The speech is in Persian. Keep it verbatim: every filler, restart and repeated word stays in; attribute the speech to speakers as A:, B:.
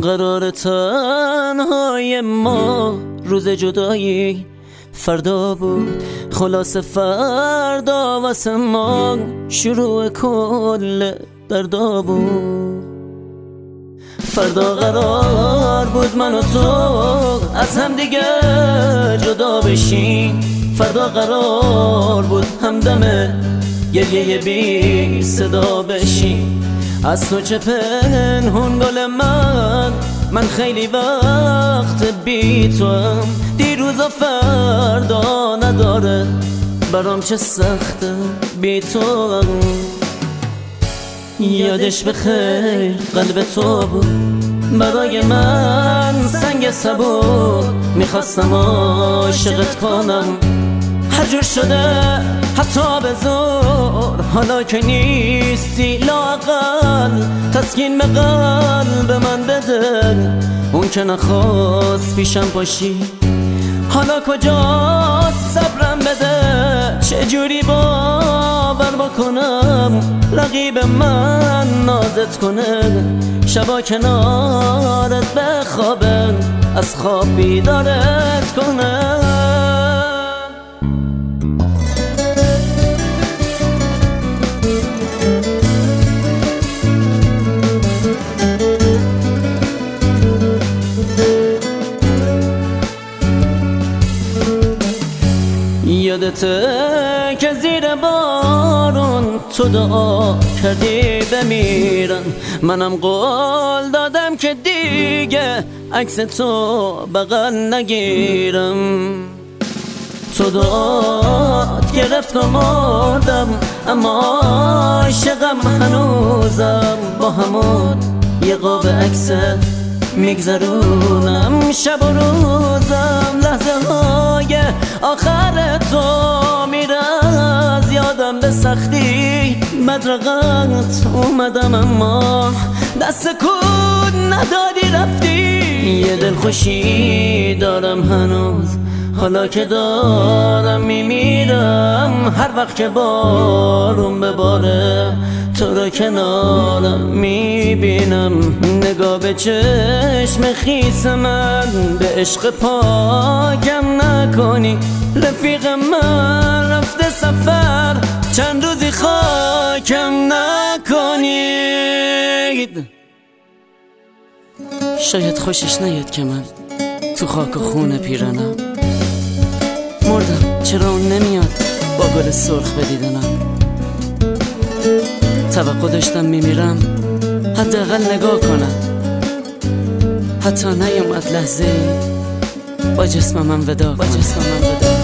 A: قرار تنهای ما روز جدایی فردا بود، خلاص فردا واسه ما شروع کل دردا بود. فردا قرار بود من و تو از هم دیگه جدا بشیم، فردا قرار بود همدم گریه بی صدا بشیم. از تو چه پنهون گل من، من خیلی وقت بی تو هم، دیروز و فردا نداره برام چه سخته بی تو هم. یادش بخیر قلب تو بود برای من سنگ سبو، میخواستم عاشقت کنم هر جور شده حتی به زور. حالا که نیستی لااقل تسکین به قلب من بده، اون که نخواست پیشم باشی حالا کجاست صبرم بده. چجوری باور بکنم رقیب من نازت کنه، شبا کنارت بخوابه از خواب بیدارت کنه. یادته که زیر بارون تو دعا کردی بمیرم، منم قول دادم که دیگه عکس تو بغل نگیرم. تو دعات گرفت و مردم، اما عاشقم هنوزم، با همون یه قاب عکست میگذرونم شب و روزم. لحظه های آخر تو میره از یادم به سختی، مدرقت اومدم اما دست کن ندادی رفتی. یه دل خوشی دارم هنوز حالا که دارم میمیرم، هر وقت که بارون بباره تو رو کنارم میبینم. نگاه به چشم خیس من، به عشق پاکم نکنی. رفیق من رفته سفر چند روزی خاکم نکنید. شاید خوشش نیاد که من تو خاک و خون پیرانم مردم، چرا اون نمیاد با گل سرخ به دیدنم. توقع داشتم میمیرم حداقل نگاه کنم، حتی نیومد لحظه با جسمم وداع کنم.